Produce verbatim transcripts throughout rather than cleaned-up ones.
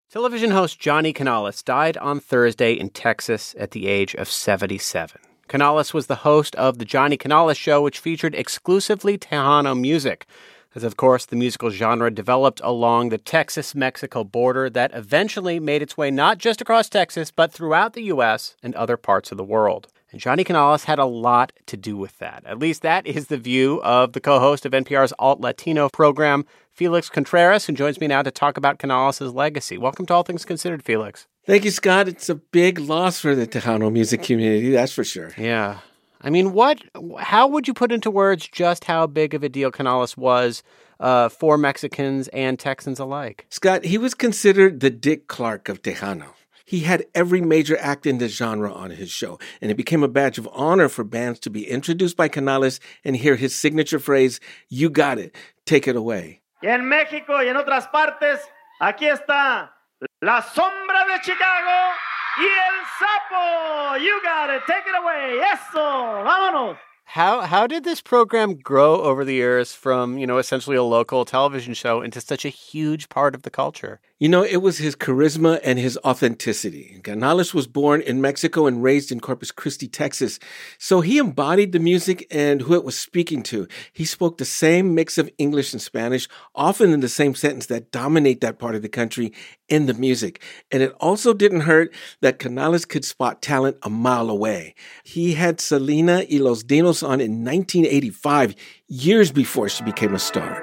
Television host Johnny Canales died on Thursday in Texas at the age of seventy-seven. Canales was the host of The Johnny Canales Show, which featured exclusively Tejano music, as, of course, the musical genre developed along the Texas-Mexico border that eventually made its way not just across Texas, but throughout the U S and other parts of the world. And Johnny Canales had a lot to do with that. At least that is the view of the co-host of N P R's Alt-Latino program, Felix Contreras, who joins me now to talk about Canales' legacy. Welcome to All Things Considered, Felix. Thank you, Scott. It's a big loss for the Tejano music community, that's for sure. Yeah. I mean, what? How would you put into words just how big of a deal Canales was uh, for Mexicans and Texans alike? Scott, he was considered the Dick Clark of Tejano. He had every major act in the genre on his show, and it became a badge of honor for bands to be introduced by Canales and hear his signature phrase, "You got it, take it away." Y en México y en otras partes, aquí está La Sombra de Chicago y El Sapo. You got it. Take it away. Eso. Vámonos. How how did this program grow over the years from, you know, essentially a local television show into such a huge part of the culture? You know, it was his charisma and his authenticity. Canales was born in Mexico and raised in Corpus Christi, Texas. So he embodied the music and who it was speaking to. He spoke the same mix of English and Spanish, often in the same sentence that dominate that part of the country in the music. And it also didn't hurt that Canales could spot talent a mile away. He had Selena y Los Dinos on in nineteen eighty-five, years before she became a star.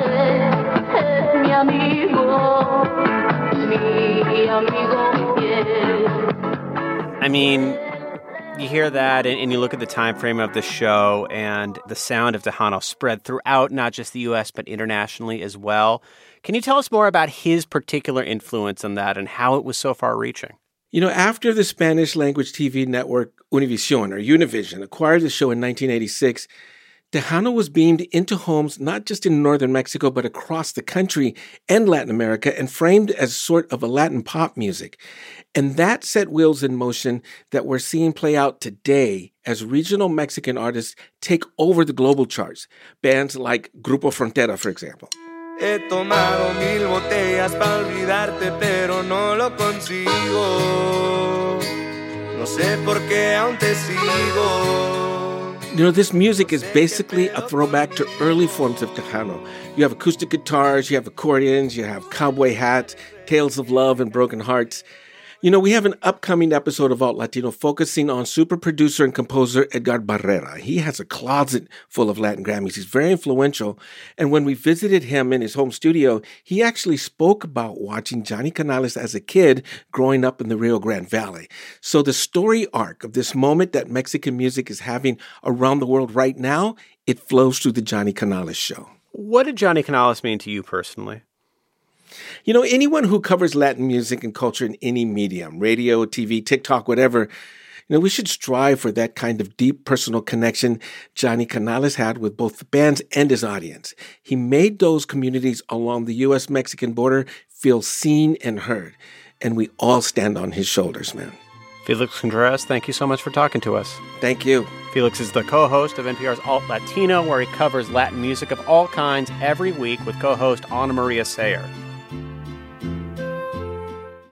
I mean, you hear that and, and you look at the time frame of the show, and the sound of Tejano spread throughout not just the U S but internationally as well. Can you tell us more about his particular influence on that and how it was so far-reaching? You know, after the Spanish-language T V network Univision, or Univision, acquired the show in nineteen eighty-six, Tejano was beamed into homes not just in northern Mexico, but across the country and Latin America, and framed as sort of a Latin pop music. And that set wheels in motion that we're seeing play out today as regional Mexican artists take over the global charts. Bands like Grupo Frontera, for example. He tomado mil botellas pa' olvidarte, pero no lo consigo. No sé por qué aún te sigo. You know, this music is basically a throwback to early forms of Tejano. You have acoustic guitars, you have accordions, you have cowboy hats, tales of love and broken hearts. You know, we have an upcoming episode of Alt Latino focusing on super producer and composer Edgar Barrera. He has a closet full of Latin Grammys. He's very influential. And when we visited him in his home studio, he actually spoke about watching Johnny Canales as a kid growing up in the Rio Grande Valley. So the story arc of this moment that Mexican music is having around the world right now, it flows through the Johnny Canales Show. What did Johnny Canales mean to you personally? You know, anyone who covers Latin music and culture in any medium, radio, T V, TikTok, whatever, you know, we should strive for that kind of deep personal connection Johnny Canales had with both the bands and his audience. He made those communities along the U S Mexican border feel seen and heard. And we all stand on his shoulders, man. Felix Contreras, thank you so much for talking to us. Thank you. Felix is the co-host of N P R's Alt Latino, where he covers Latin music of all kinds every week with co-host Ana Maria Sayer.